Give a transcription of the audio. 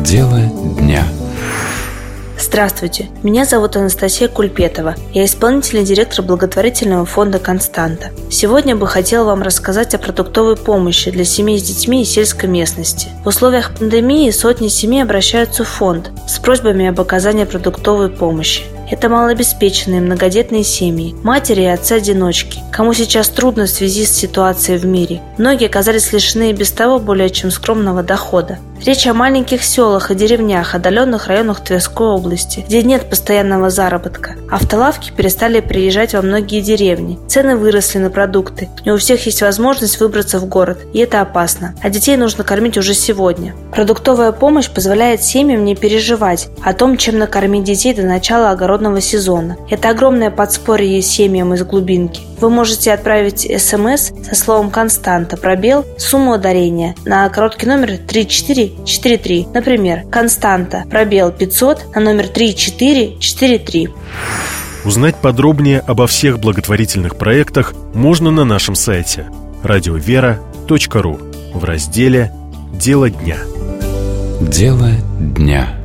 Дело дня. Здравствуйте, меня зовут Анастасия Кульпетова. Я исполнительный директор благотворительного фонда «Константа». Сегодня бы хотела вам рассказать о продуктовой помощи для семей с детьми из сельской местности. В условиях пандемии сотни семей обращаются в фонд с просьбами об оказании продуктовой помощи. Это малообеспеченные многодетные семьи, матери и отцы-одиночки, кому сейчас трудно в связи с ситуацией в мире. Многие оказались лишены и без того более чем скромного дохода. Речь о маленьких селах и деревнях, отдаленных районах Тверской области, где нет постоянного заработка. Автолавки перестали приезжать во многие деревни. Цены выросли на продукты. Не у всех есть возможность выбраться в город, и это опасно. А детей нужно кормить уже сегодня. Продуктовая помощь позволяет семьям не переживать о том, чем накормить детей до начала огородного сезона. Это огромное подспорье семьям из глубинки. Вы можете отправить СМС со словом «Константа», пробел, сумму ударения на короткий номер 3443. Например, «Константа», пробел 500 на номер 3443. Узнать подробнее обо всех благотворительных проектах можно на нашем сайте radiovera.ru в разделе «Дело дня». Дело дня.